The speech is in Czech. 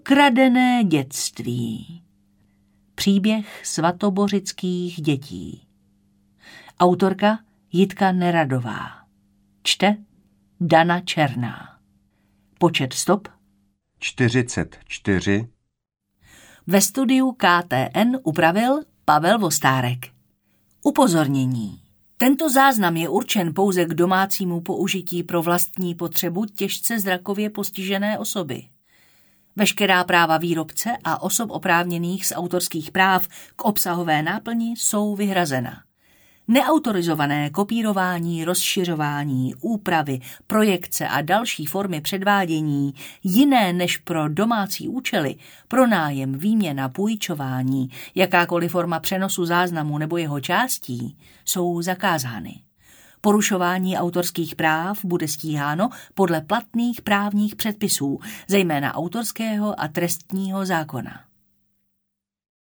Ukradené dětství. Příběh svatobořických dětí. Autorka Jitka Neradová. Čte Dana Černá. Počet stop 44. Ve studiu KTN upravil Pavel Vostárek. Upozornění. Tento záznam je určen pouze k domácímu použití pro vlastní potřebu těžce zrakově postižené osoby. Veškerá práva výrobce a osob oprávněných z autorských práv k obsahové náplni jsou vyhrazena. Neautorizované kopírování, rozšiřování, úpravy, projekce a další formy předvádění, jiné než pro domácí účely, pronájem, výměna, půjčování, jakákoliv forma přenosu záznamu nebo jeho částí, jsou zakázány. Porušování autorských práv bude stíháno podle platných právních předpisů, zejména autorského a trestního zákona.